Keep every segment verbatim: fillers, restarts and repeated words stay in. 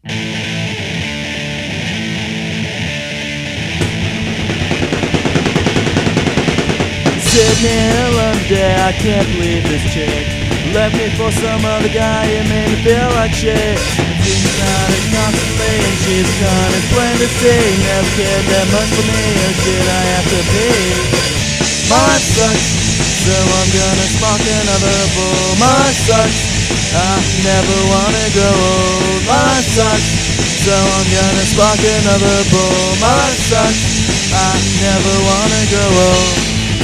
Sitting here one day, I can't believe this chick left me for some other guy. It made me feel like shit. Thinking about it constantly, and she's kind of plain to see. Never cared that much for me, or should I have to be? Mine sucks, so I'm gonna spark another bowl. Mine sucks, I never wanna grow old. Mine sucks, so I'm gonna spark another bowl. Mine sucks, I never wanna grow old.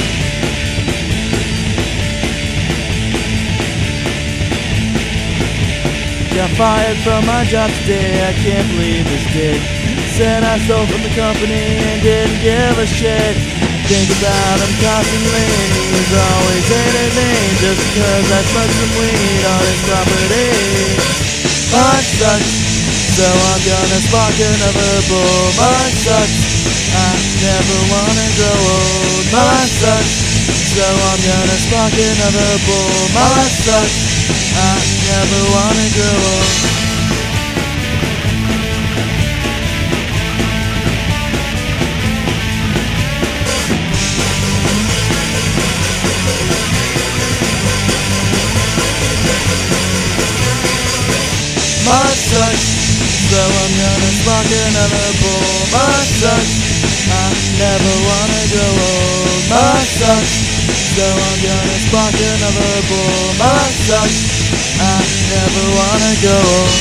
Got fired from my job today, I can't believe this dick said I stole from the company and didn't give a shit. Think about him constantly, he's always hated me just because I smoked some weed on his property. Mine sucks, so I'm gonna spark another bowl. Mine sucks, I never wanna grow old. Mine sucks, so I'm gonna spark another bowl. Mine sucks, I never wanna grow old. Mine sucks, so I'm gonna spark another bowl. Mine sucks, I never wanna grow old. Mine sucks, so I'm gonna spark another bowl. Mine sucks, I never wanna go old.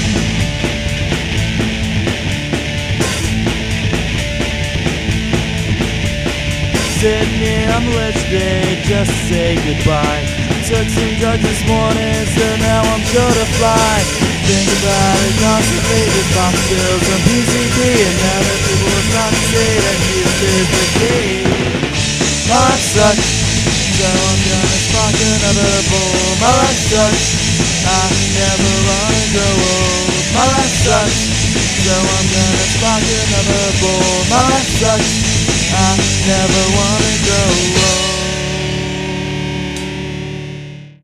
Sitting here on the ledge today just to say goodbye. Took some drugs this morning, so now I'm sure to fly. Think about it constantly, just pop pills from P C P, and now that people are starting to say that Jesus is the key. Mine sucks, so I'm gonna spark another bowl. Mine sucks, I never wanna grow old. Mine sucks, so I'm gonna spark another bowl. Mine sucks, I never wanna grow old.